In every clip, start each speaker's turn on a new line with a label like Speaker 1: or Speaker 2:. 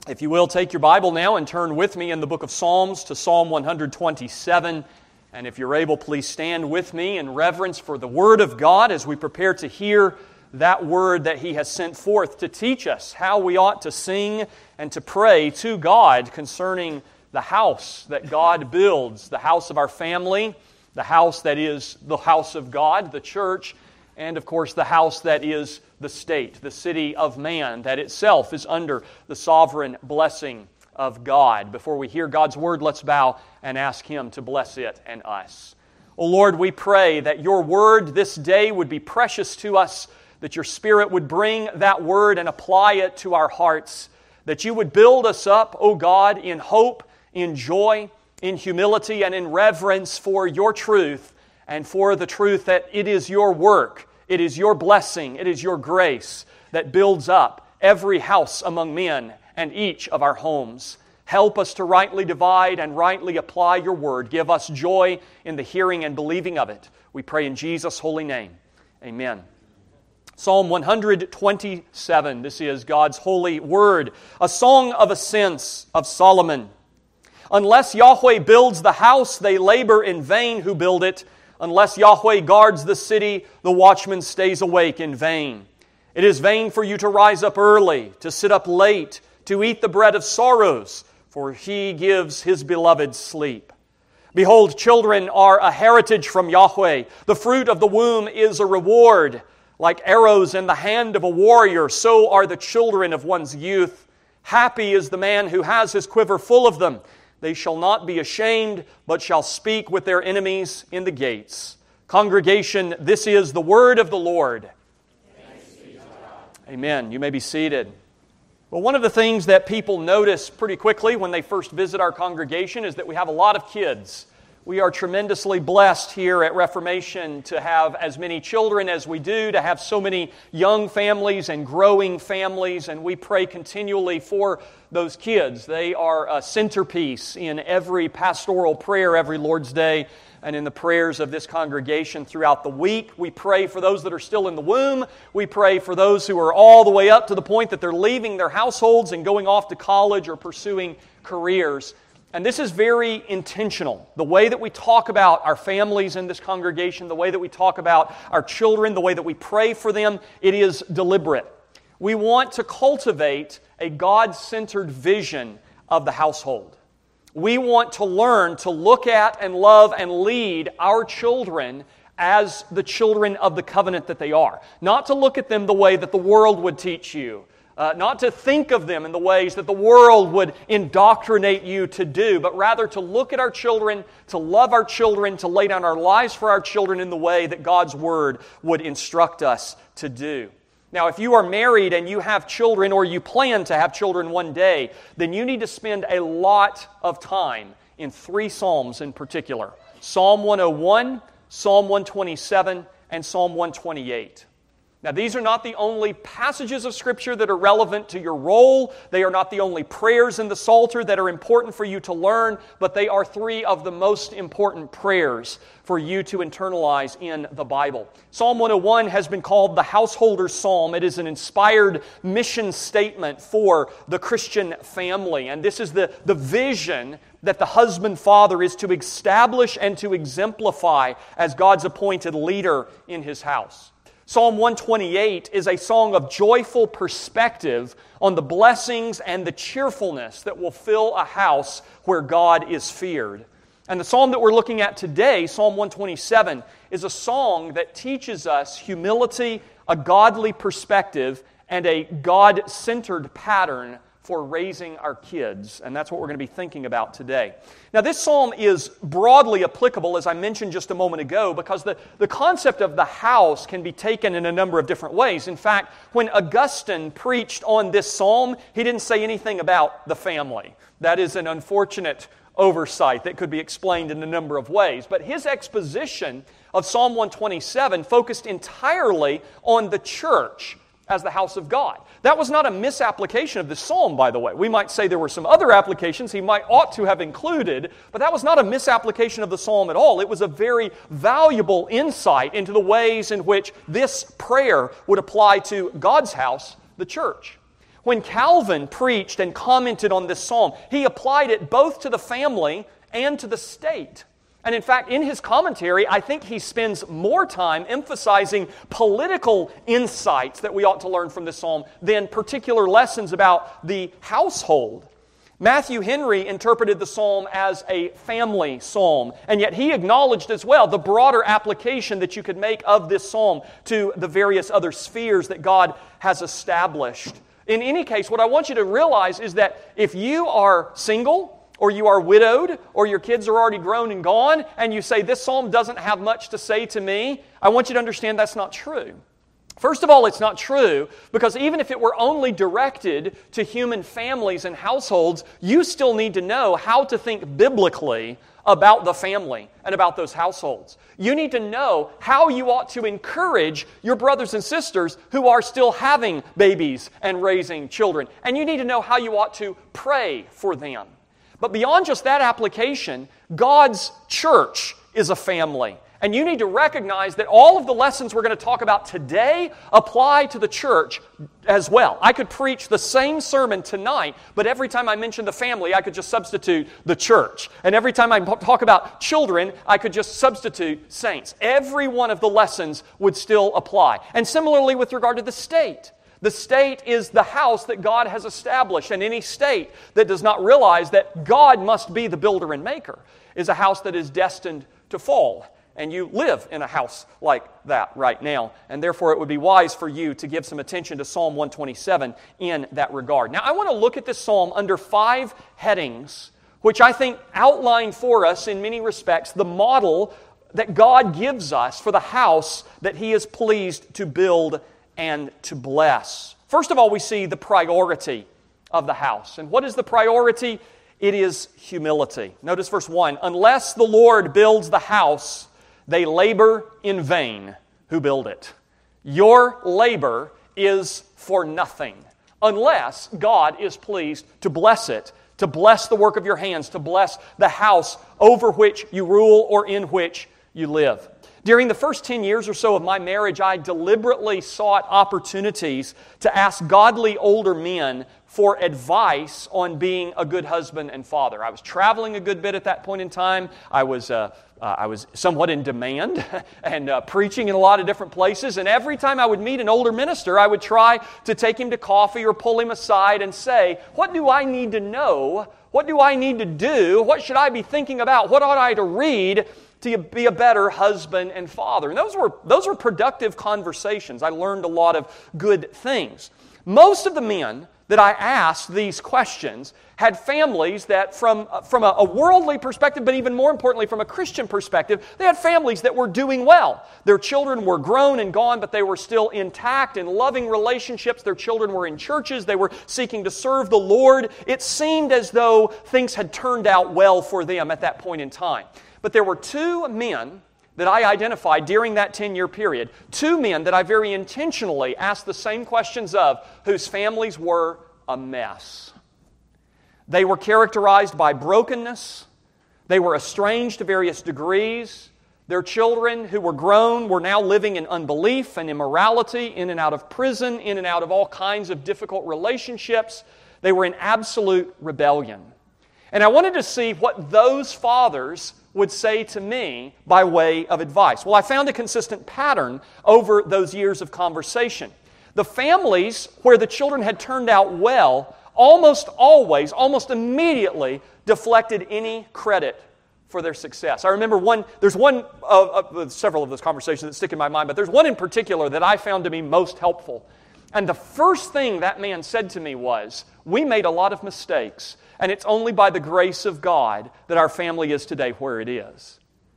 Speaker 1: If you will, take your Bible now and turn with me in the book of Psalms to Psalm 127. And if you're able, please stand with me in reverence for the Word of God as we prepare to hear that Word that He has sent forth to teach us how we ought to sing and to pray to God concerning the house that God builds, the house of our family, the house that is the house of God, the church, and of course the house that is the state, the city of man, that itself is under the sovereign blessing of God. Before we hear God's Word, let's bow and ask Him to bless it and us. O Lord, we pray that Your Word this day would be precious to us, that Your Spirit would bring that Word and apply it to our hearts, that You would build us up, O God, in hope, in joy, in humility, and in reverence for Your truth, and for the truth that it is Your work, it is Your blessing, it is Your grace that builds up every house among men and each of our homes. Help us to rightly divide and rightly apply Your Word. Give us joy in the hearing and believing of it. We pray in Jesus' holy name. Amen. Psalm 127, this is God's holy Word, a song of ascents of Solomon. Unless Yahweh builds the house, they labor in vain who build it. Unless Yahweh guards the city, the watchman stays awake in vain. It is vain for you to rise up early, to sit up late, to eat the bread of sorrows, for He gives His beloved sleep. Behold, children are a heritage from Yahweh. The fruit of the womb is a reward. Like arrows in the hand of a warrior, so are the children of one's youth. Happy is the man who has his quiver full of them. They shall not be ashamed, but shall speak with their enemies in the gates. Congregation, this is the word of the Lord. Amen. You may be seated. Well, one of the things that people notice pretty quickly when they first visit our congregation is that we have a lot of kids. We are tremendously blessed here at Reformation to have as many children as we do, to have so many young families and growing families, and we pray continually for those kids. They are a centerpiece in every pastoral prayer every Lord's Day and in the prayers of this congregation throughout the week. We pray for those that are still in the womb. We pray for those who are all the way up to the point that they're leaving their households and going off to college or pursuing careers. And this is very intentional. The way that we talk about our families in this congregation, the way that we talk about our children, the way that we pray for them, it is deliberate. We want to cultivate a God-centered vision of the household. We want to learn to look at and love and lead our children as the children of the covenant that they are. Not to look at them the way that the world would teach you. Not to think of them in the ways that the world would indoctrinate you to do, but rather to look at our children, to love our children, to lay down our lives for our children in the way that God's Word would instruct us to do. Now, if you are married and you have children, or you plan to have children one day, then you need to spend a lot of time in 3 Psalms in particular. Psalm 101, Psalm 127, and Psalm 128. Now, these are not the only passages of Scripture that are relevant to your role. They are not the only prayers in the Psalter that are important for you to learn, but they are 3 of the most important prayers for you to internalize in the Bible. Psalm 101 has been called the householder's psalm. It is an inspired mission statement for the Christian family. And this is the vision that the husband-father is to establish and to exemplify as God's appointed leader in his house. Psalm 128 is a song of joyful perspective on the blessings and the cheerfulness that will fill a house where God is feared. And the psalm that we're looking at today, Psalm 127, is a song that teaches us humility, a godly perspective, and a God-centered pattern for raising our kids. And that's what we're going to be thinking about today. Now, this psalm is broadly applicable, as I mentioned just a moment ago, because the concept of the house can be taken in a number of different ways. In fact, when Augustine preached on this psalm, he didn't say anything about the family. That is an unfortunate oversight that could be explained in a number of ways. But his exposition of Psalm 127 focused entirely on the church as the house of God. That was not a misapplication of this psalm, by the way. We might say there were some other applications he ought to have included, but that was not a misapplication of the psalm at all. It was a very valuable insight into the ways in which this prayer would apply to God's house, the church. When Calvin preached and commented on this psalm, he applied it both to the family and to the state. And in fact, in his commentary, I think he spends more time emphasizing political insights that we ought to learn from this psalm than particular lessons about the household. Matthew Henry interpreted the psalm as a family psalm, and yet he acknowledged as well the broader application that you could make of this psalm to the various other spheres that God has established. In any case, what I want you to realize is that if you are single, or you are widowed, or your kids are already grown and gone, and you say, this psalm doesn't have much to say to me, I want you to understand that's not true. First of all, it's not true because even if it were only directed to human families and households, you still need to know how to think biblically about the family and about those households. You need to know how you ought to encourage your brothers and sisters who are still having babies and raising children. And you need to know how you ought to pray for them. But beyond just that application, God's church is a family. And you need to recognize that all of the lessons we're going to talk about today apply to the church as well. I could preach the same sermon tonight, but every time I mention the family, I could just substitute the church. And every time I talk about children, I could just substitute saints. Every one of the lessons would still apply. And similarly with regard to the state. The state is the house that God has established, and any state that does not realize that God must be the builder and maker is a house that is destined to fall. And you live in a house like that right now. And therefore it would be wise for you to give some attention to Psalm 127 in that regard. Now I want to look at this psalm under 5 headings, which I think outline for us in many respects the model that God gives us for the house that He is pleased to build and to bless. First of all, we see the priority of the house. And what is the priority? It is humility. Notice verse 1. Unless the Lord builds the house, they labor in vain who build it. Your labor is for nothing unless God is pleased to bless it, to bless the work of your hands, to bless the house over which you rule or in which you live. During the first 10 years or so of my marriage, I deliberately sought opportunities to ask godly older men for advice on being a good husband and father. I was traveling a good bit at that point in time. I was somewhat in demand and preaching in a lot of different places. And every time I would meet an older minister, I would try to take him to coffee or pull him aside and say, what do I need to know? What do I need to do? What should I be thinking about? What ought I to read to be a better husband and father? And those were productive conversations. I learned a lot of good things. Most of the men that I asked these questions had families that from a worldly perspective, but even more importantly from a Christian perspective, they had families that were doing well. Their children were grown and gone, but they were still intact in loving relationships. Their children were in churches. They were seeking to serve the Lord. It seemed as though things had turned out well for them at that point in time. But there were 2 men that I identified during that 10-year period, 2 men that I very intentionally asked the same questions of, whose families were a mess. They were characterized by brokenness. They were estranged to various degrees. Their children, who were grown, were now living in unbelief and immorality, in and out of prison, in and out of all kinds of difficult relationships. They were in absolute rebellion. And I wanted to see what those fathers would say to me by way of advice. Well, I found a consistent pattern over those years of conversation. The families where the children had turned out well almost always, almost immediately deflected any credit for their success. I remember there's several of those conversations that stick in my mind, but there's one in particular that I found to be most helpful. And the first thing that man said to me was, we made a lot of mistakes, and it's only by the grace of God that our family is today where it is.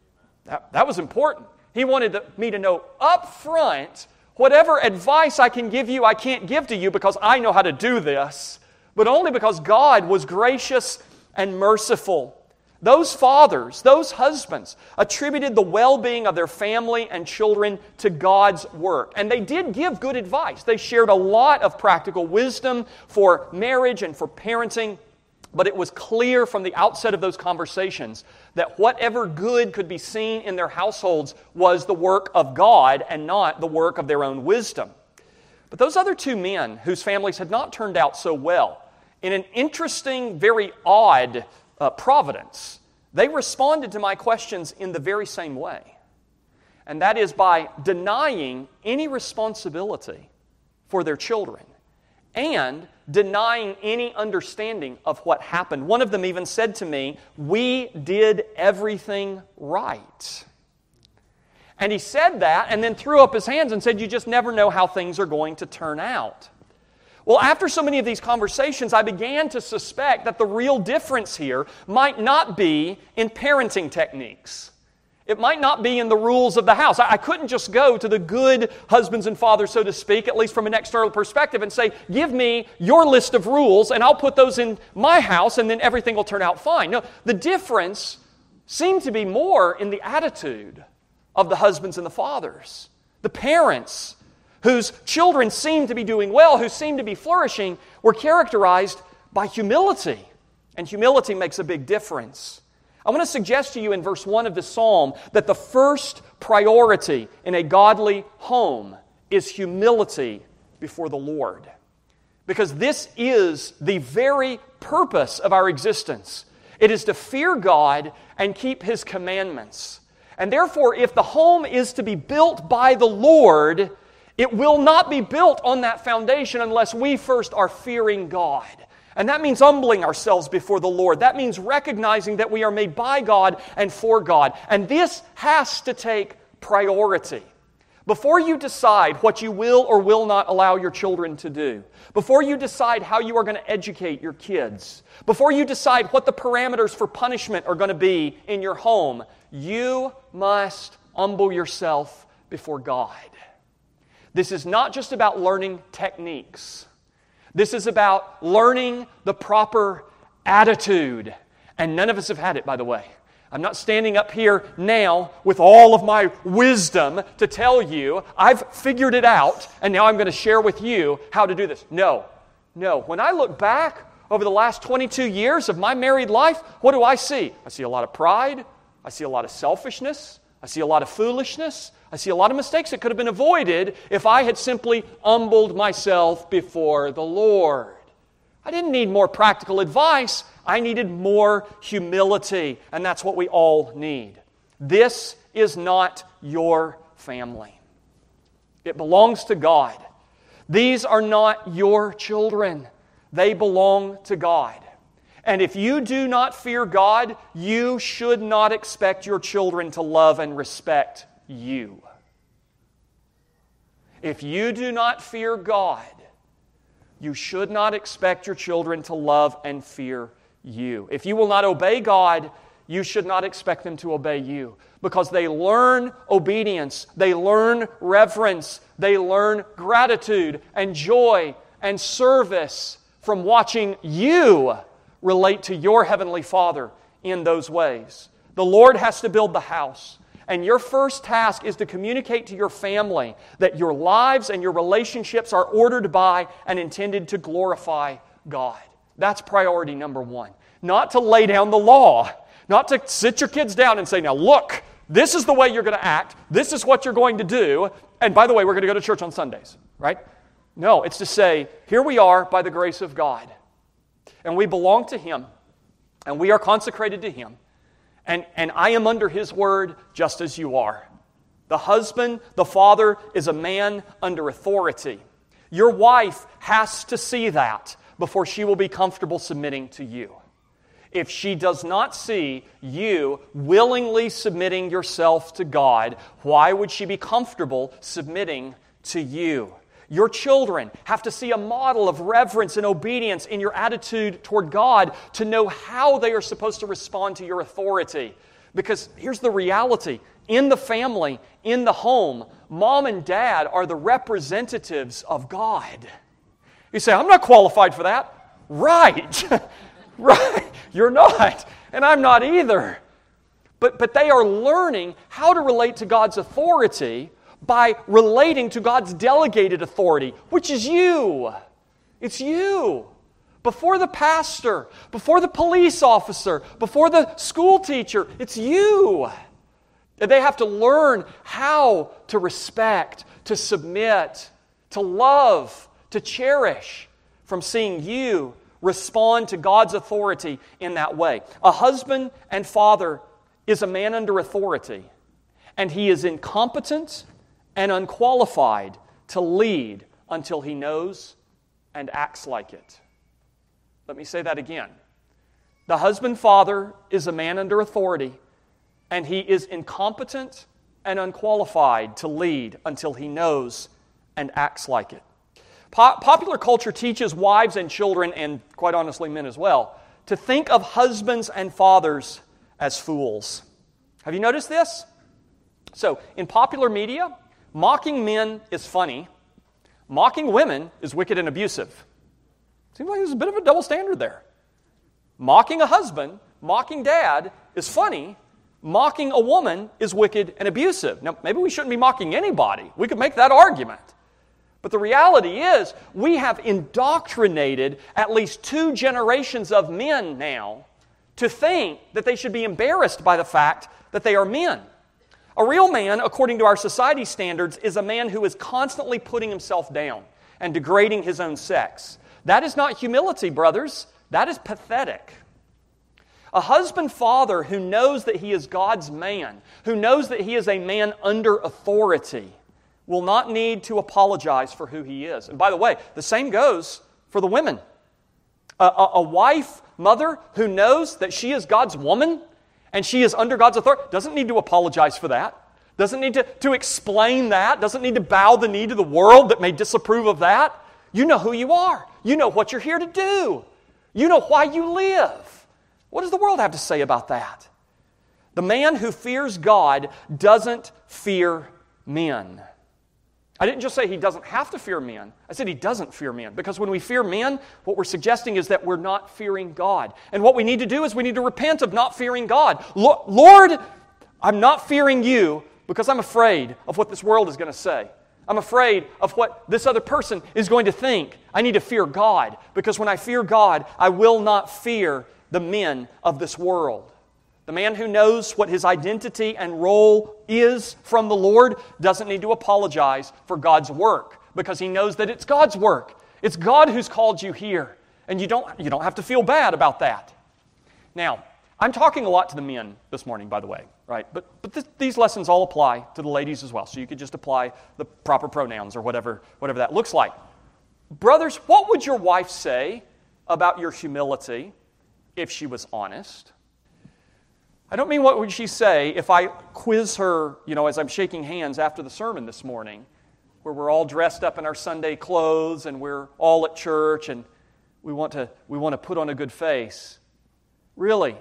Speaker 1: That was important. He wanted me to know up front, whatever advice I can give you, I can't give to you because I know how to do this, but only because God was gracious and merciful. Those fathers, those husbands, attributed the well-being of their family and children to God's work. And they did give good advice. They shared a lot of practical wisdom for marriage and for parenting. But it was clear from the outset of those conversations that whatever good could be seen in their households was the work of God and not the work of their own wisdom. But those other two men whose families had not turned out so well, in an interesting, very odd providence, they responded to my questions in the very same way. And that is by denying any responsibility for their children and denying any understanding of what happened. One of them even said to me, "We did everything right." And he said that and then threw up his hands and said, "You just never know how things are going to turn out." Well, after so many of these conversations, I began to suspect that the real difference here might not be in parenting techniques. It might not be in the rules of the house. I couldn't just go to the good husbands and fathers, so to speak, at least from an external perspective, and say, "Give me your list of rules, and I'll put those in my house, and then everything will turn out fine." No, the difference seemed to be more in the attitude of the husbands and the fathers. The parents, whose children seemed to be doing well, who seemed to be flourishing, were characterized by humility. And humility makes a big difference. I want to suggest to you in verse 1 of the psalm that the first priority in a godly home is humility before the Lord. Because this is the very purpose of our existence. It is to fear God and keep His commandments. And therefore, if the home is to be built by the Lord, it will not be built on that foundation unless we first are fearing God. And that means humbling ourselves before the Lord. That means recognizing that we are made by God and for God. And this has to take priority. Before you decide what you will or will not allow your children to do, before you decide how you are going to educate your kids, before you decide what the parameters for punishment are going to be in your home, you must humble yourself before God. This is not just about learning techniques. This is about learning the proper attitude. And none of us have had it, by the way. I'm not standing up here now with all of my wisdom to tell you I've figured it out and now I'm going to share with you how to do this. No. When I look back over the last 22 years of my married life, what do I see? I see a lot of pride. I see a lot of selfishness. I see a lot of foolishness. I see a lot of mistakes that could have been avoided if I had simply humbled myself before the Lord. I didn't need more practical advice. I needed more humility, and that's what we all need. This is not your family. It belongs to God. These are not your children. They belong to God. And if you do not fear God, you should not expect your children to love and respect you. If you do not fear God, you should not expect your children to love and fear you. If you will not obey God, you should not expect them to obey you. Because they learn obedience, they learn reverence, they learn gratitude and joy and service from watching you relate to your Heavenly Father in those ways. The Lord has to build the house. And your first task is to communicate to your family that your lives and your relationships are ordered by and intended to glorify God. That's priority number one. Not to lay down the law. Not to sit your kids down and say, "Now look, this is the way you're going to act. This is what you're going to do. And by the way, we're going to go to church on Sundays." Right? No, it's to say, here we are by the grace of God. And we belong to Him. And we are consecrated to Him. And I am under His word just as you are. The husband, the father, is a man under authority. Your wife has to see that before she will be comfortable submitting to you. If she does not see you willingly submitting yourself to God, why would she be comfortable submitting to you? Your children have to see a model of reverence and obedience in your attitude toward God to know how they are supposed to respond to your authority. Because here's the reality. In the family, in the home, mom and dad are the representatives of God. You say, "I'm not qualified for that." Right. Right. You're not. And I'm not either. But they are learning how to relate to God's authority by relating to God's delegated authority, which is you. It's you. Before the pastor, before the police officer, before the school teacher, it's you. They have to learn how to respect, to submit, to love, to cherish from seeing you respond to God's authority in that way. A husband and father is a man under authority, and he is incompetent and unqualified to lead until he knows and acts like it. Let me say that again. The husband-father is a man under authority, and he is incompetent and unqualified to lead until he knows and acts like it. Popular culture teaches wives and children, and quite honestly men as well, to think of husbands and fathers as fools. Have you noticed this? So, in popular media, mocking men is funny. Mocking women is wicked and abusive. Seems like there's a bit of a double standard there. Mocking a husband, mocking dad is funny. Mocking a woman is wicked and abusive. Now, maybe we shouldn't be mocking anybody. We could make that argument. But the reality is, we have indoctrinated at least 2 generations of men now to think that they should be embarrassed by the fact that they are men. A real man, according to our society standards, is a man who is constantly putting himself down and degrading his own sex. That is not humility, brothers. That is pathetic. A husband-father who knows that he is God's man, who knows that he is a man under authority, will not need to apologize for who he is. And by the way, the same goes for the women. A wife, mother, who knows that she is God's woman and she is under God's authority, doesn't need to apologize for that, doesn't need to explain that, doesn't need to bow the knee to the world that may disapprove of that. You know who you are. You know what you're here to do. You know why you live. What does the world have to say about that? The man who fears God doesn't fear men. I didn't just say he doesn't have to fear men. I said he doesn't fear men. Because when we fear men, what we're suggesting is that we're not fearing God. And what we need to do is we need to repent of not fearing God. Lord, I'm not fearing you because I'm afraid of what this world is going to say. I'm afraid of what this other person is going to think. I need to fear God. Because when I fear God, I will not fear the men of this world. The man who knows what his identity and role is from the Lord doesn't need to apologize for God's work because he knows that it's God's work. It's God who's called you here, and you don't have to feel bad about that. Now, I'm talking a lot to the men this morning, by the way, right? But these lessons all apply to the ladies as well, so you could just apply the proper pronouns or whatever that looks like. Brothers, what would your wife say about your humility if she was honest? I don't mean what would she say if I quiz her, as I'm shaking hands after the sermon this morning, where we're all dressed up in our Sunday clothes and we're all at church and we want to put on a good face. Really,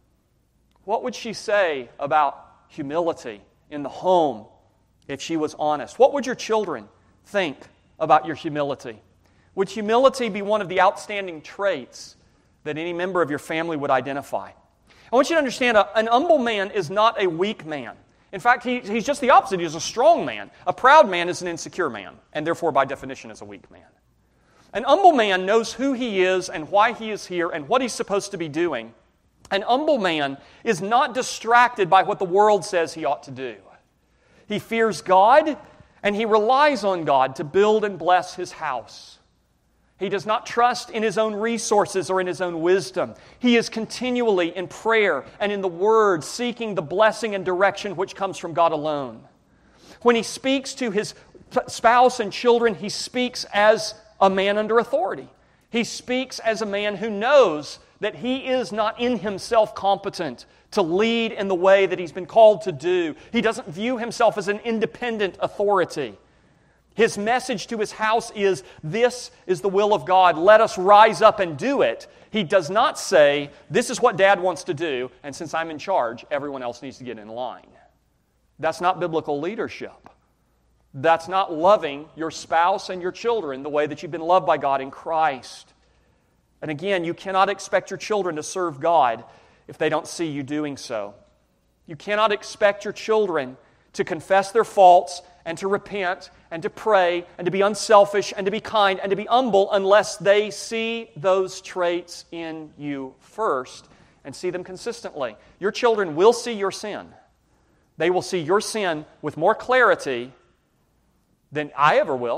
Speaker 1: what would she say about humility in the home if she was honest? What would your children think about your humility? Would humility be one of the outstanding traits that any member of your family would identify? I want you to understand, an humble man is not a weak man. In fact, he's just the opposite. He's a strong man. A proud man is an insecure man, and therefore, by definition, is a weak man. An humble man knows who he is and why he is here and what he's supposed to be doing. An humble man is not distracted by what the world says he ought to do. He fears God, and he relies on God to build and bless his house. He does not trust in his own resources or in his own wisdom. He is continually in prayer and in the Word, seeking the blessing and direction which comes from God alone. When he speaks to his spouse and children, he speaks as a man under authority. He speaks as a man who knows that he is not in himself competent to lead in the way that he's been called to do. He doesn't view himself as an independent authority. His message to his house is, this is the will of God. Let us rise up and do it. He does not say, this is what Dad wants to do, and since I'm in charge, everyone else needs to get in line. That's not biblical leadership. That's not loving your spouse and your children the way that you've been loved by God in Christ. And again, you cannot expect your children to serve God if they don't see you doing so. You cannot expect your children to confess their faults and to repent and to pray and to be unselfish and to be kind and to be humble unless they see those traits in you first and see them consistently. Your children will see your sin. They will see your sin with more clarity than I ever will.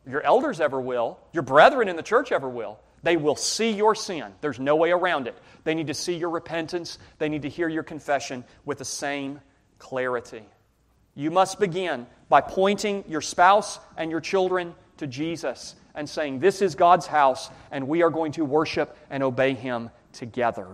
Speaker 1: your elders ever will, your brethren in the church ever will. They will see your sin. There's no way around it. They need to see your repentance. They need to hear your confession with the same clarity. You must begin by pointing your spouse and your children to Jesus and saying, this is God's house, and we are going to worship and obey Him together.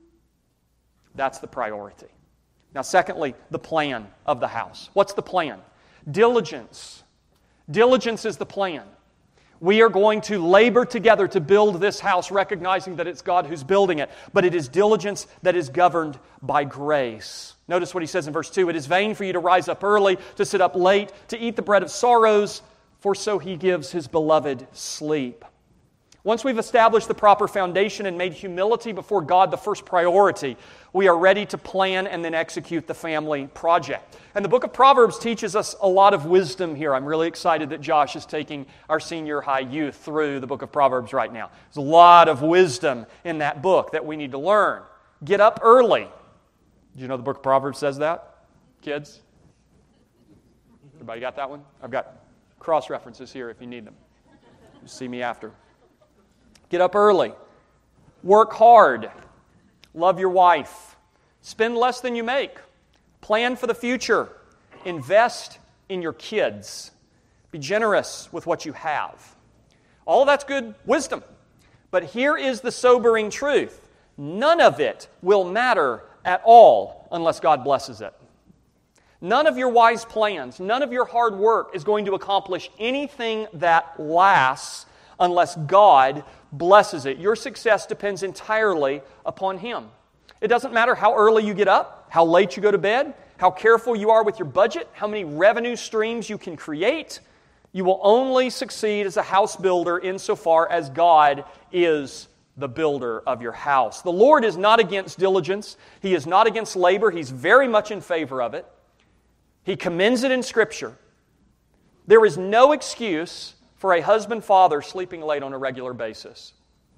Speaker 1: That's the priority. Now, secondly, the plan of the house. What's the plan? Diligence. Diligence is the plan. We are going to labor together to build this house, recognizing that it's God who's building it. But it is diligence that is governed by grace. Notice what he says in verse 2. It is vain for you to rise up early, to sit up late, to eat the bread of sorrows, for so He gives His beloved sleep. Once we've established the proper foundation and made humility before God the first priority, we are ready to plan and then execute the family project. And the book of Proverbs teaches us a lot of wisdom here. I'm really excited that Josh is taking our senior high youth through the book of Proverbs right now. There's a lot of wisdom in that book that we need to learn. Get up early. Do you know the book of Proverbs says that? Kids? Everybody got that one? I've got cross references here if you need them. You see me after. Get up early. Work hard. Love your wife. Spend less than you make. Plan for the future. Invest in your kids. Be generous with what you have. All that's good wisdom. But here is the sobering truth. None of it will matter at all unless God blesses it. None of your wise plans, none of your hard work is going to accomplish anything that lasts unless God blesses it. Your success depends entirely upon Him. It doesn't matter how early you get up, how late you go to bed, how careful you are with your budget, how many revenue streams you can create. You will only succeed as a house builder insofar as God is the builder of your house. The Lord is not against diligence. He is not against labor. He's very much in favor of it. He commends it in Scripture. There is no excuse for a husband-father sleeping late on a regular basis.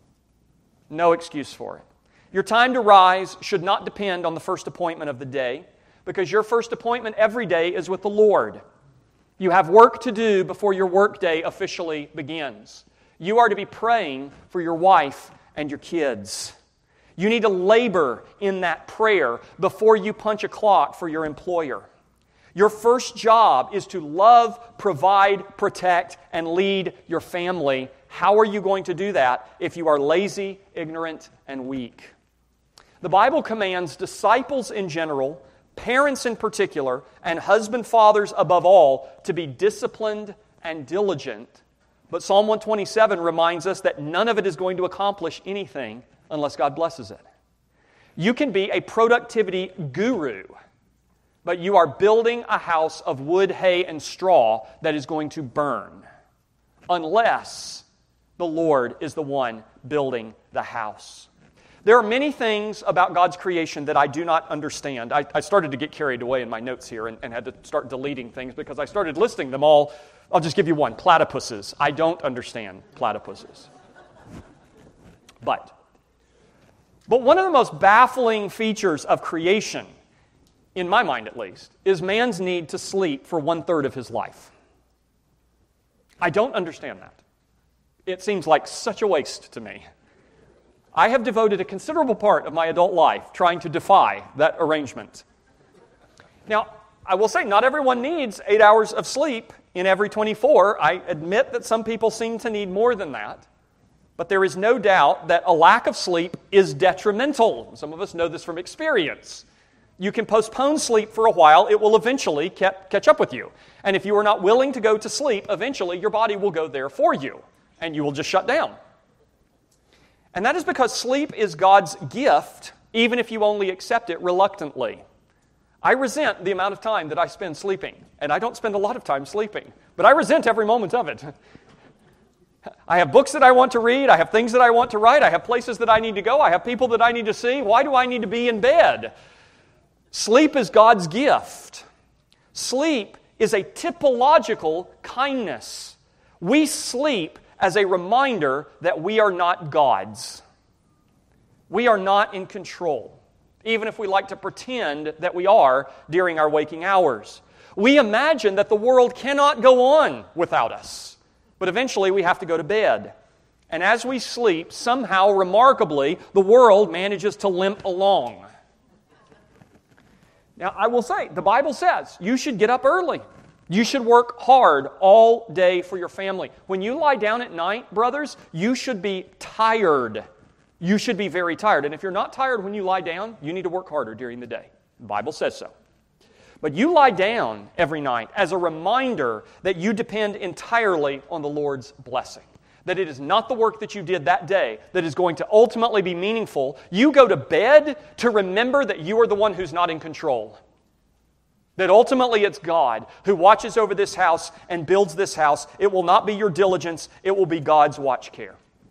Speaker 1: No excuse for it. Your time to rise should not depend on the first appointment of the day, because your first appointment every day is with the Lord. You have work to do before your workday officially begins. You are to be praying for your wife and your kids. You need to labor in that prayer before you punch a clock for your employer. Your first job is to love, provide, protect, and lead your family. How are you going to do that if you are lazy, ignorant, and weak? The Bible commands disciples in general, parents in particular, and husband-fathers above all to be disciplined and diligent. But Psalm 127 reminds us that none of it is going to accomplish anything unless God blesses it. You can be a productivity guru, but you are building a house of wood, hay, and straw that is going to burn unless the Lord is the one building the house. There are many things about God's creation that I do not understand. I started to get carried away in my notes here and had to start deleting things because I started listing them all. I'll just give you one. Platypuses. I don't understand platypuses. But one of the most baffling features of creation, in my mind at least, is man's need to sleep for 1/3 of his life. I don't understand that. It seems like such a waste to me. I have devoted a considerable part of my adult life trying to defy that arrangement. Now, I will say not everyone needs 8 hours of sleep in every 24. I admit that some people seem to need more than that. But there is no doubt that a lack of sleep is detrimental. Some of us know this from experience. You can postpone sleep for a while. It will eventually catch up with you. And if you are not willing to go to sleep, eventually your body will go there for you, and you will just shut down. And that is because sleep is God's gift, even if you only accept it reluctantly. I resent the amount of time that I spend sleeping, and I don't spend a lot of time sleeping, but I resent every moment of it. I have books that I want to read, I have things that I want to write, I have places that I need to go, I have people that I need to see. Why do I need to be in bed? Sleep is God's gift. Sleep is a typological kindness. We sleep as a reminder that we are not gods. We are not in control, even if we like to pretend that we are during our waking hours. We imagine that the world cannot go on without us. But eventually we have to go to bed. And as we sleep, somehow, remarkably, the world manages to limp along. Now, I will say, the Bible says you should get up early. You should work hard all day for your family. When you lie down at night, brothers, you should be tired. You should be very tired. And if you're not tired when you lie down, you need to work harder during the day. The Bible says so. But you lie down every night as a reminder that you depend entirely on the Lord's blessing. That it is not the work that you did that day that is going to ultimately be meaningful. You go to bed to remember that you are the one who's not in control. That ultimately it's God who watches over this house and builds this house. It will not be your diligence. It will be God's watch care.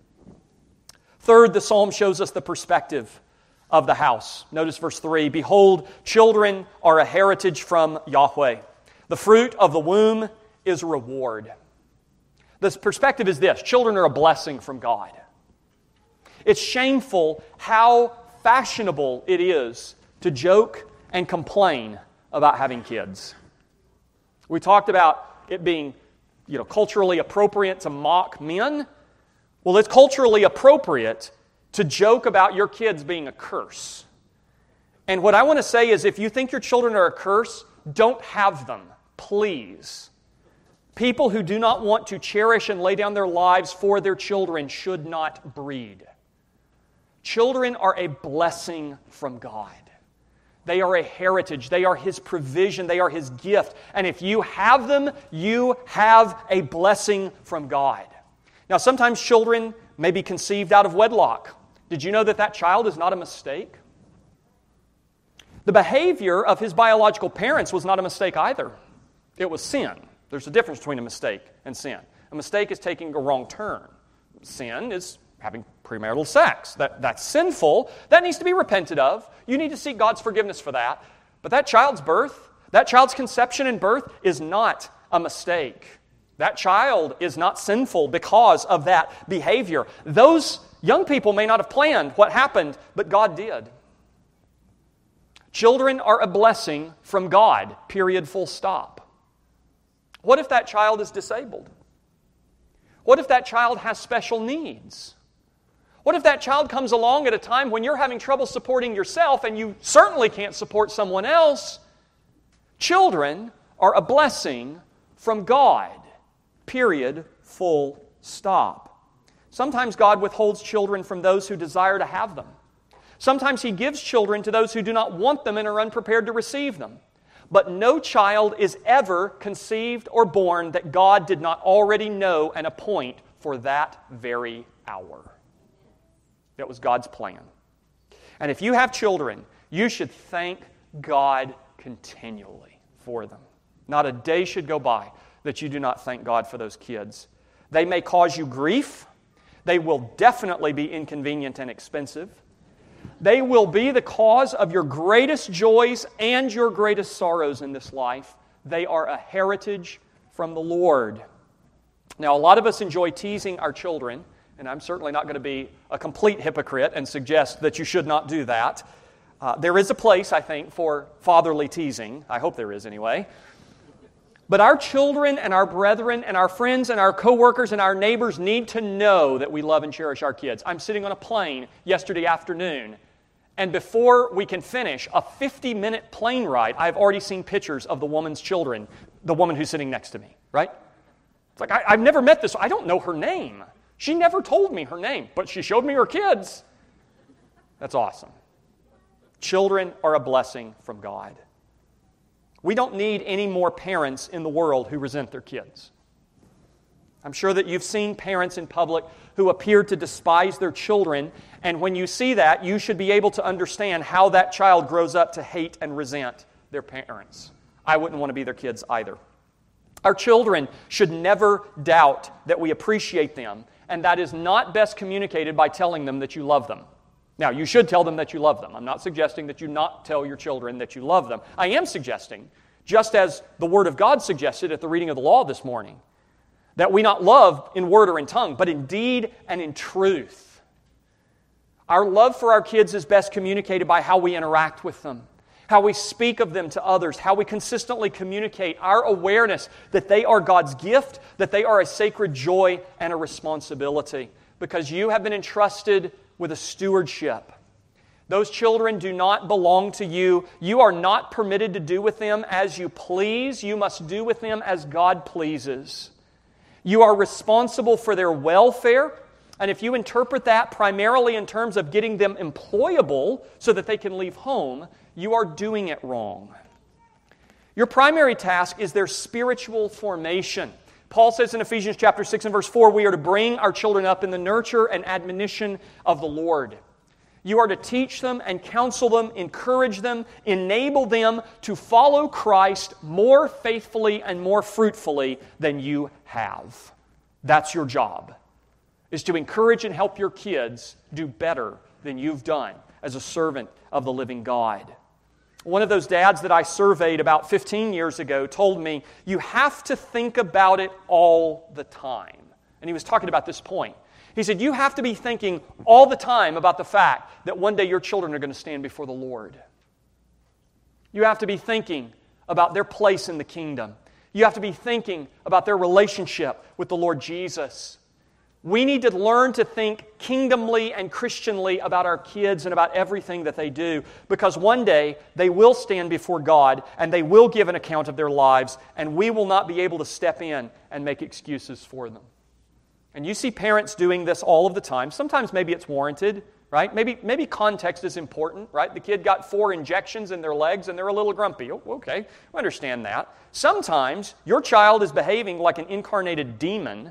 Speaker 1: Third, the psalm shows us the perspective of the house. Notice verse 3, "Behold, children are a heritage from Yahweh. The fruit of the womb is a reward." The perspective is this: children are a blessing from God. It's shameful how fashionable it is to joke and complain about having kids. We talked about it being, culturally appropriate to mock men. Well, it's culturally appropriate to joke about your kids being a curse. And what I want to say is, if you think your children are a curse, don't have them, please. People who do not want to cherish and lay down their lives for their children should not breed. Children are a blessing from God. They are a heritage. They are His provision. They are His gift. And if you have them, you have a blessing from God. Now, sometimes children may be conceived out of wedlock. Did you know that that child is not a mistake? The behavior of his biological parents was not a mistake either. It was sin. There's a difference between a mistake and sin. A mistake is taking a wrong turn. Sin is having premarital sex. That's sinful. That needs to be repented of. You need to seek God's forgiveness for that. But that child's birth, that child's conception and birth is not a mistake. That child is not sinful because of that behavior. Those young people may not have planned what happened, but God did. Children are a blessing from God, period, full stop. What if that child is disabled? What if that child has special needs? What if that child comes along at a time when you're having trouble supporting yourself and you certainly can't support someone else? Children are a blessing from God, period, full stop. Sometimes God withholds children from those who desire to have them. Sometimes He gives children to those who do not want them and are unprepared to receive them. But no child is ever conceived or born that God did not already know and appoint for that very hour. That was God's plan. And if you have children, you should thank God continually for them. Not a day should go by that you do not thank God for those kids. They may cause you grief. They will definitely be inconvenient and expensive. They will be the cause of your greatest joys and your greatest sorrows in this life. They are a heritage from the Lord. Now, a lot of us enjoy teasing our children, and I'm certainly not going to be a complete hypocrite and suggest that you should not do that. There is a place, I think, for fatherly teasing. I hope there is anyway. But our children and our brethren and our friends and our coworkers and our neighbors need to know that we love and cherish our kids. I'm sitting on a plane yesterday afternoon, and before we can finish a 50-minute plane ride, I've already seen pictures of the woman's children, the woman who's sitting next to me, right? It's like, I've never met this. I don't know her name. She never told me her name, but she showed me her kids. That's awesome. Children are a blessing from God. We don't need any more parents in the world who resent their kids. I'm sure that you've seen parents in public who appear to despise their children, and when you see that, you should be able to understand how that child grows up to hate and resent their parents. I wouldn't want to be their kids either. Our children should never doubt that we appreciate them, and that is not best communicated by telling them that you love them. Now, you should tell them that you love them. I'm not suggesting that you not tell your children that you love them. I am suggesting, just as the Word of God suggested at the reading of the law this morning, that we not love in word or in tongue, but in deed and in truth. Our love for our kids is best communicated by how we interact with them. how we speak of them to others, how we consistently communicate our awareness that they are God's gift, that they are a sacred joy and a responsibility, because you have been entrusted with a stewardship. Those children do not belong to you. You are not permitted to do with them as you please. You must do with them as God pleases. You are responsible for their welfare, and if you interpret that primarily in terms of getting them employable so that they can leave home, you are doing it wrong. Your primary task is their spiritual formation. Paul says in Ephesians chapter 6 and verse 4, we are to bring our children up in the nurture and admonition of the Lord. You are to teach them and counsel them, encourage them, enable them to follow Christ more faithfully and more fruitfully than you have. That's your job, is to encourage and help your kids do better than you've done as a servant of the living God. One of those dads that I surveyed about 15 years ago told me, you have to think about it all the time. And he was talking about this point. He said, you have to be thinking all the time about the fact that one day your children are going to stand before the Lord. You have to be thinking about their place in the kingdom. You have to be thinking about their relationship with the Lord Jesus. We need to learn to think kingdomly and Christianly about our kids and about everything that they do, because one day they will stand before God and they will give an account of their lives, and we will not be able to step in and make excuses for them. And you see parents doing this all of the time. Sometimes maybe it's warranted, right? Maybe context is important, right? The kid got 4 injections in their legs and they're a little grumpy. Oh, okay, we understand that. Sometimes your child is behaving like an incarnated demon,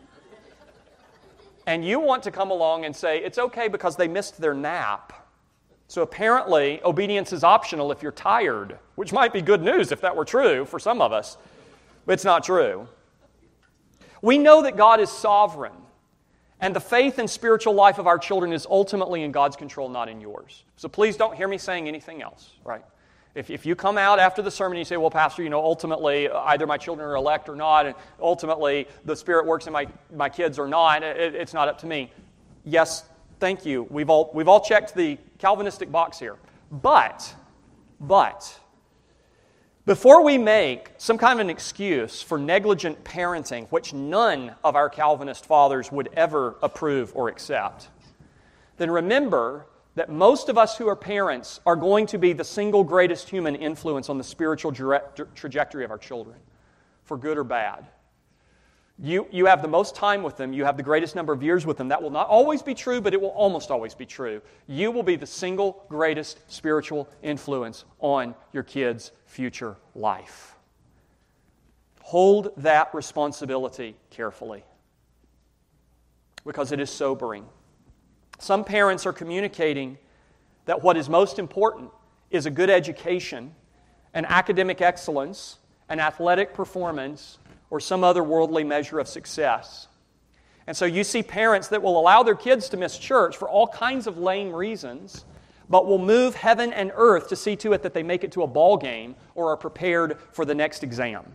Speaker 1: and you want to come along and say, it's okay because they missed their nap. So apparently, obedience is optional if you're tired, which might be good news if that were true for some of us, but it's not true. We know that God is sovereign, and the faith and spiritual life of our children is ultimately in God's control, not in yours. So please don't hear me saying anything else, right? If you come out after the sermon and you say, well, Pastor, ultimately either my children are elect or not, and ultimately the Spirit works in my kids or not, it's not up to me. Yes, thank you. We've all checked the Calvinistic box here. But, before we make some kind of an excuse for negligent parenting, which none of our Calvinist fathers would ever approve or accept, then remember that most of us who are parents are going to be the single greatest human influence on the spiritual trajectory of our children, for good or bad. You have the most time with them. You have the greatest number of years with them. That will not always be true, but it will almost always be true. You will be the single greatest spiritual influence on your kids' future life. Hold that responsibility carefully, because it is sobering. Some parents are communicating that what is most important is a good education, an academic excellence, an athletic performance, or some other worldly measure of success. And so you see parents that will allow their kids to miss church for all kinds of lame reasons, but will move heaven and earth to see to it that they make it to a ball game or are prepared for the next exam.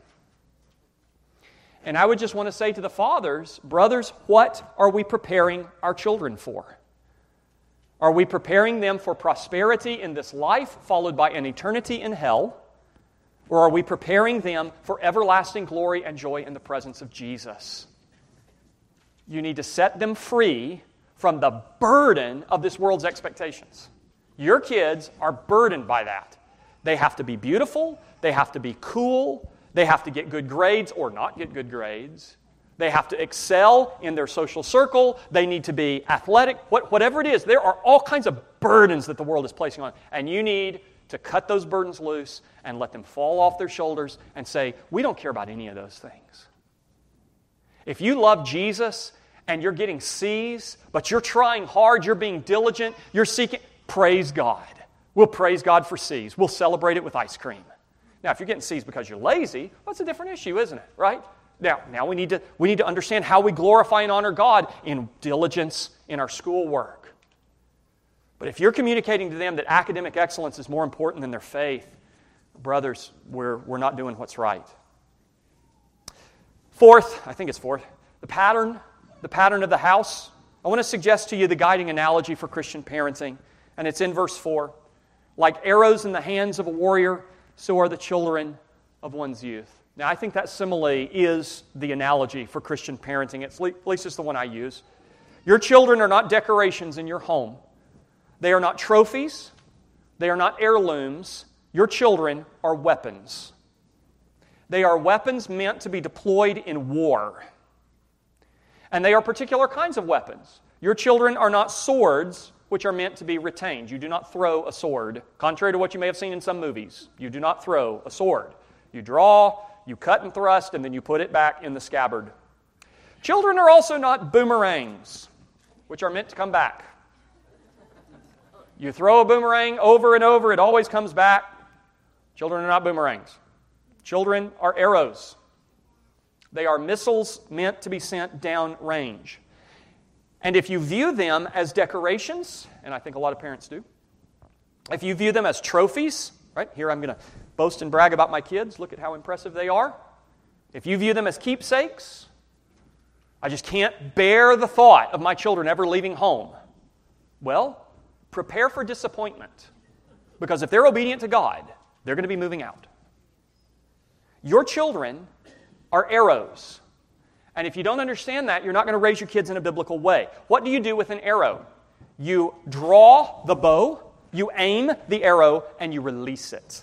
Speaker 1: And I would just want to say to the fathers, brothers, what are we preparing our children for? Are we preparing them for prosperity in this life, followed by an eternity in hell? Or are we preparing them for everlasting glory and joy in the presence of Jesus? You need to set them free from the burden of this world's expectations. Your kids are burdened by that. They have to be beautiful, they have to be cool, they have to get good grades or not get good grades. They have to excel in their social circle. They need to be athletic. Whatever it is, there are all kinds of burdens that the world is placing on. And you need to cut those burdens loose and let them fall off their shoulders and say, we don't care about any of those things. If you love Jesus and you're getting C's, but you're trying hard, you're being diligent, you're seeking, praise God. We'll praise God for C's. We'll celebrate it with ice cream. Now, if you're getting C's because you're lazy, that's a different issue, isn't it? Right? Now we need to understand how we glorify and honor God in diligence in our schoolwork. But if you're communicating to them that academic excellence is more important than their faith, brothers, we're not doing what's right. Fourth, the pattern of the house. I want to suggest to you the guiding analogy for Christian parenting, and it's in verse 4. Like arrows in the hands of a warrior, so are the children of one's youth. Now, I think that simile is the analogy for Christian parenting. At least it's the one I use. Your children are not decorations in your home. They are not trophies. They are not heirlooms. Your children are weapons. They are weapons meant to be deployed in war. And they are particular kinds of weapons. Your children are not swords, which are meant to be retained. You do not throw a sword. Contrary to what you may have seen in some movies, you do not throw a sword. You draw, you cut and thrust, and then you put it back in the scabbard. Children are also not boomerangs, which are meant to come back. You throw a boomerang over and over, it always comes back. Children are not boomerangs. Children are arrows. They are missiles meant to be sent down range. And if you view them as decorations, and I think a lot of parents do, if you view them as trophies, right? Here I'm going to boast and brag about my kids. Look at how impressive they are. If you view them as keepsakes, I just can't bear the thought of my children ever leaving home. Well, prepare for disappointment. Because if they're obedient to God, they're going to be moving out. Your children are arrows. And if you don't understand that, you're not going to raise your kids in a biblical way. What do you do with an arrow? You draw the bow, you aim the arrow, and you release it.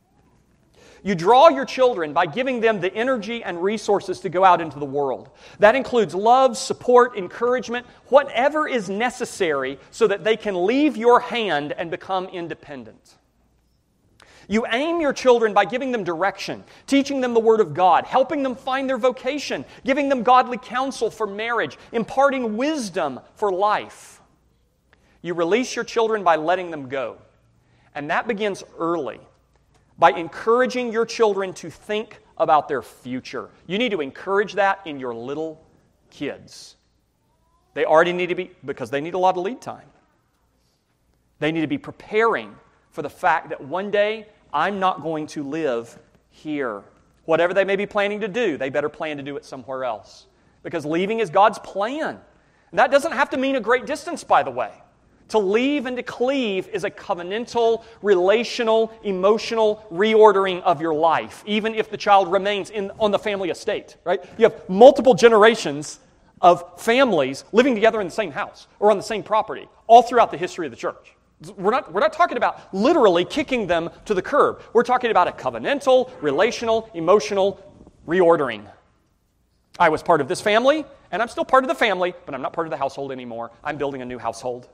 Speaker 1: You draw your children by giving them the energy and resources to go out into the world. That includes love, support, encouragement, whatever is necessary so that they can leave your hand and become independent. You aim your children by giving them direction, teaching them the Word of God, helping them find their vocation, giving them godly counsel for marriage, imparting wisdom for life. You release your children by letting them go. And that begins early, by encouraging your children to think about their future. You need to encourage that in your little kids. They already need to be, because they need a lot of lead time. They need to be preparing for the fact that one day I'm not going to live here. Whatever they may be planning to do, they better plan to do it somewhere else. Because leaving is God's plan. And that doesn't have to mean a great distance, by the way. To leave and to cleave is a covenantal, relational, emotional reordering of your life, even if the child remains on the family estate, right? You have multiple generations of families living together in the same house or on the same property all throughout the history of the church. We're not talking about literally kicking them to the curb. We're talking about a covenantal, relational, emotional reordering. I was part of this family, and I'm still part of the family, but I'm not part of the household anymore. I'm building a new household.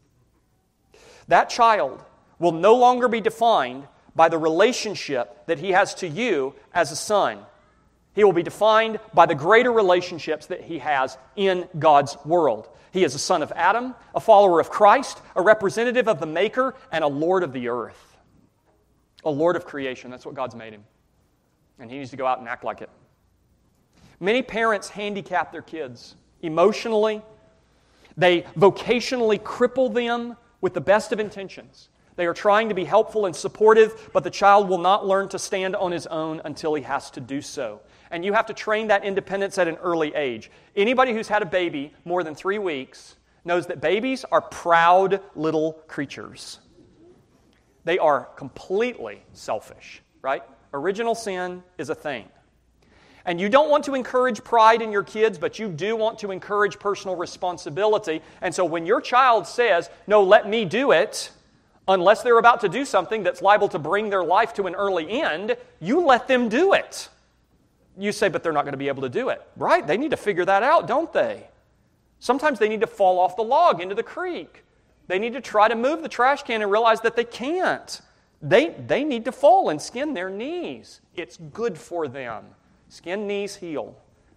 Speaker 1: That child will no longer be defined by the relationship that he has to you as a son. He will be defined by the greater relationships that he has in God's world. He is a son of Adam, a follower of Christ, a representative of the Maker, and a Lord of the earth. A Lord of creation. That's what God's made him. And he needs to go out and act like it. Many parents handicap their kids emotionally. They vocationally cripple them with the best of intentions. They are trying to be helpful and supportive, but the child will not learn to stand on his own until he has to do so. And you have to train that independence at an early age. Anybody who's had a baby more than 3 weeks knows that babies are proud little creatures. They are completely selfish, right? Original sin is a thing. And you don't want to encourage pride in your kids, but you do want to encourage personal responsibility. And so when your child says, "No, let me do it," unless they're about to do something that's liable to bring their life to an early end, you let them do it. You say, "But they're not going to be able to do it." Right? They need to figure that out, don't they? Sometimes they need to fall off the log into the creek. They need to try to move the trash can and realize that they can't. They need to fall and skin their knees. It's good for them. Skin, knees, heal.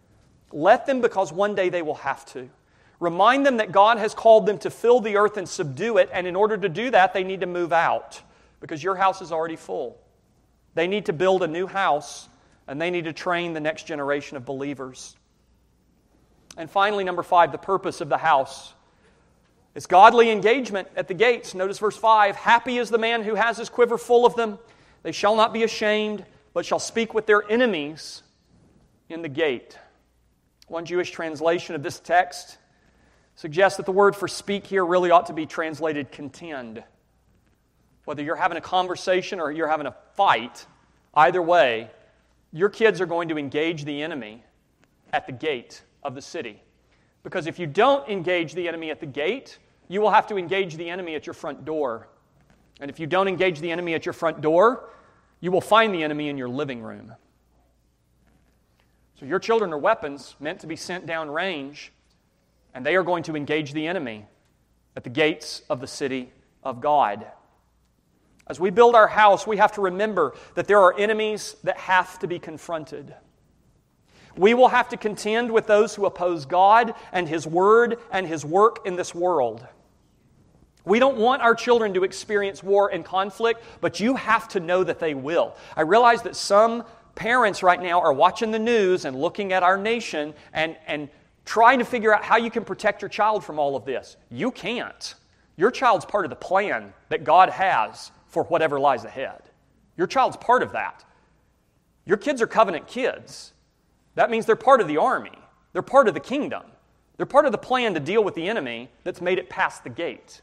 Speaker 1: Let them, because one day they will have to. Remind them that God has called them to fill the earth and subdue it, and in order to do that, they need to move out, because your house is already full. They need to build a new house, and they need to train the next generation of believers. And finally, number 5, the purpose of the house. It's godly engagement at the gates. Notice verse 5, "Happy is the man who has his quiver full of them. They shall not be ashamed, but shall speak with their enemies in the gate." One Jewish translation of this text suggests that the word for speak here really ought to be translated contend. Whether you're having a conversation or you're having a fight, either way, your kids are going to engage the enemy at the gate of the city. Because if you don't engage the enemy at the gate, you will have to engage the enemy at your front door. And if you don't engage the enemy at your front door, you will find the enemy in your living room. So your children are weapons meant to be sent down range, and they are going to engage the enemy at the gates of the city of God. As we build our house, we have to remember that there are enemies that have to be confronted. We will have to contend with those who oppose God and His Word and His work in this world. We don't want our children to experience war and conflict, but you have to know that they will. I realize that some parents right now are watching the news and looking at our nation and trying to figure out how you can protect your child from all of this. You can't. Your child's part of the plan that God has for whatever lies ahead. Your child's part of that. Your kids are covenant kids. That means they're part of the army. They're part of the kingdom. They're part of the plan to deal with the enemy that's made it past the gate.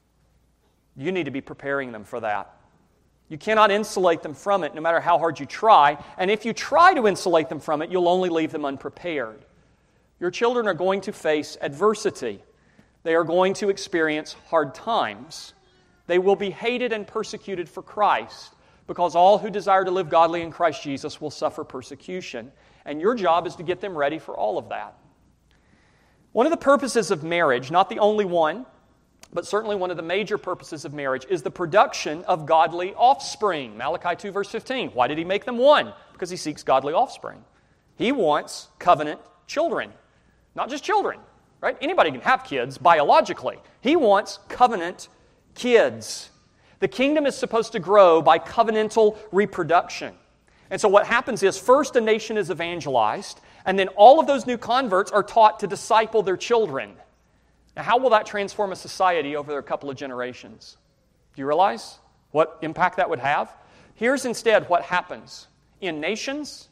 Speaker 1: You need to be preparing them for that. You cannot insulate them from it no matter how hard you try. And if you try to insulate them from it, you'll only leave them unprepared. Your children are going to face adversity. They are going to experience hard times. They will be hated and persecuted for Christ, because all who desire to live godly in Christ Jesus will suffer persecution. And your job is to get them ready for all of that. One of the purposes of marriage, not the only one, but certainly one of the major purposes of marriage, is the production of godly offspring. Malachi 2 verse 15. Why did He make them one? Because He seeks godly offspring. He wants covenant children. Not just children, right? Anybody can have kids biologically. He wants covenant kids. The kingdom is supposed to grow by covenantal reproduction. And so what happens is, first a nation is evangelized, and then all of those new converts are taught to disciple their children. Now, how will that transform a society over a couple of generations? Do you realize what impact that would have? Here's instead what happens in nations,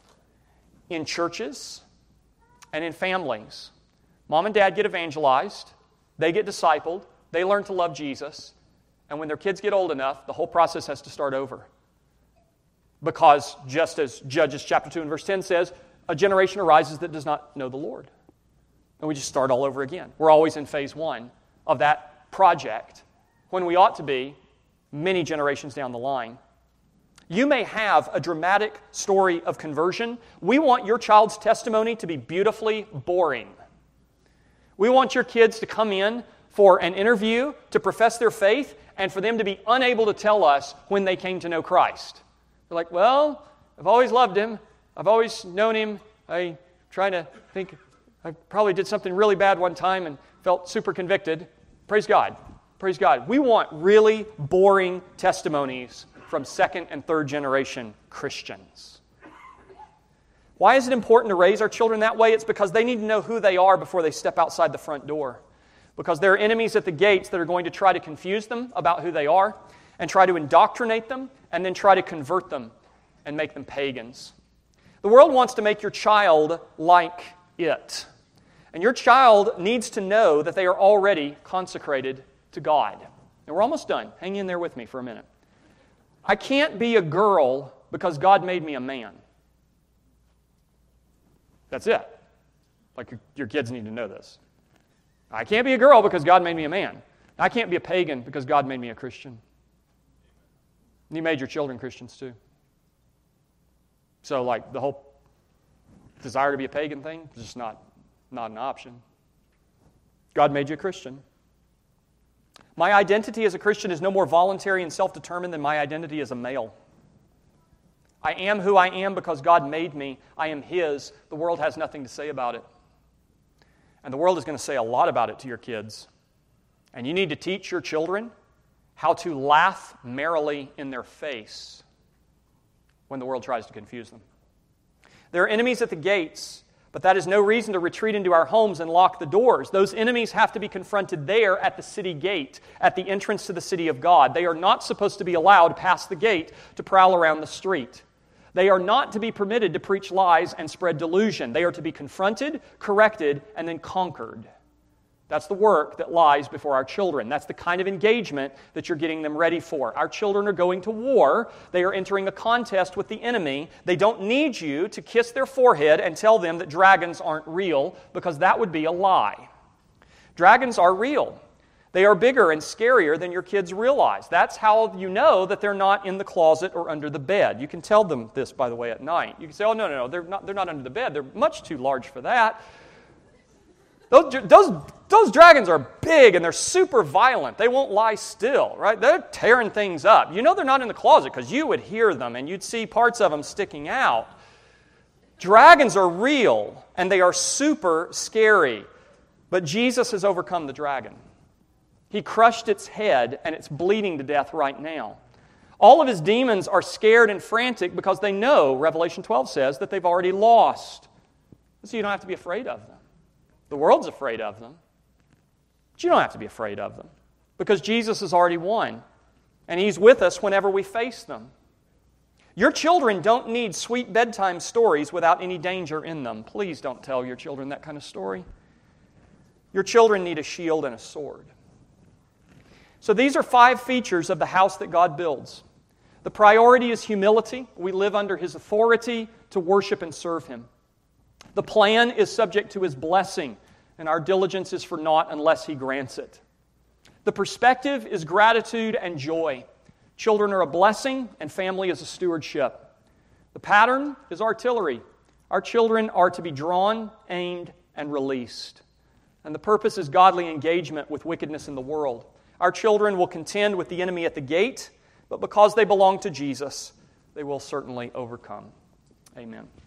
Speaker 1: in churches, and in families. Mom and dad get evangelized, they get discipled, they learn to love Jesus, and when their kids get old enough, the whole process has to start over. Because just as Judges chapter 2 and verse 10 says, a generation arises that does not know the Lord. And we just start all over again. We're always in phase 1 of that project, when we ought to be many generations down the line. You may have a dramatic story of conversion. We want your child's testimony to be beautifully boring. We want your kids to come in for an interview to profess their faith and for them to be unable to tell us when they came to know Christ. They're like, well, I've always loved Him. I've always known Him. I try to think I probably did something really bad one time and felt super convicted. Praise God. Praise God. We want really boring testimonies from second and third generation Christians. Why is it important to raise our children that way? It's because they need to know who they are before they step outside the front door. Because there are enemies at the gates that are going to try to confuse them about who they are and try to indoctrinate them and then try to convert them and make them pagans. The world wants to make your child like it. And your child needs to know that they are already consecrated to God. And we're almost done. Hang in there with me for a minute. I can't be a girl because God made me a man. That's it. Like your kids need to know this. I can't be a girl because God made me a man. I can't be a pagan because God made me a Christian. And He made your children Christians too. So like the whole desire to be a pagan thing is just not an option. God made you a Christian. My identity as a Christian is no more voluntary and self-determined than my identity as a male. I am who I am because God made me. I am His. The world has nothing to say about it. And the world is going to say a lot about it to your kids. And you need to teach your children how to laugh merrily in their face when the world tries to confuse them. There are enemies at the gates, but that is no reason to retreat into our homes and lock the doors. Those enemies have to be confronted there at the city gate, at the entrance to the city of God. They are not supposed to be allowed past the gate to prowl around the street. They are not to be permitted to preach lies and spread delusion. They are to be confronted, corrected, and then conquered. That's the work that lies before our children. That's the kind of engagement that you're getting them ready for. Our children are going to war. They are entering a contest with the enemy. They don't need you to kiss their forehead and tell them that dragons aren't real, because that would be a lie. Dragons are real. They are bigger and scarier than your kids realize. That's how you know that they're not in the closet or under the bed. You can tell them this, by the way, at night. You can say, oh, no, they're not under the bed. They're much too large for that. Those dragons are big and they're super violent. They won't lie still, right? They're tearing things up. You know they're not in the closet because you would hear them and you'd see parts of them sticking out. Dragons are real and they are super scary. But Jesus has overcome the dragon. He crushed its head and it's bleeding to death right now. All of his demons are scared and frantic because they know, Revelation 12 says, that they've already lost. So you don't have to be afraid of them. The world's afraid of them. But you don't have to be afraid of them because Jesus has already won, and He's with us whenever we face them. Your children don't need sweet bedtime stories without any danger in them. Please don't tell your children that kind of story. Your children need a shield and a sword. So these are 5 features of the house that God builds. The priority is humility. We live under His authority to worship and serve Him. The plan is subject to His blessing, and our diligence is for naught unless He grants it. The perspective is gratitude and joy. Children are a blessing, and family is a stewardship. The pattern is artillery. Our children are to be drawn, aimed, and released. And the purpose is godly engagement with wickedness in the world. Our children will contend with the enemy at the gate, but because they belong to Jesus, they will certainly overcome. Amen.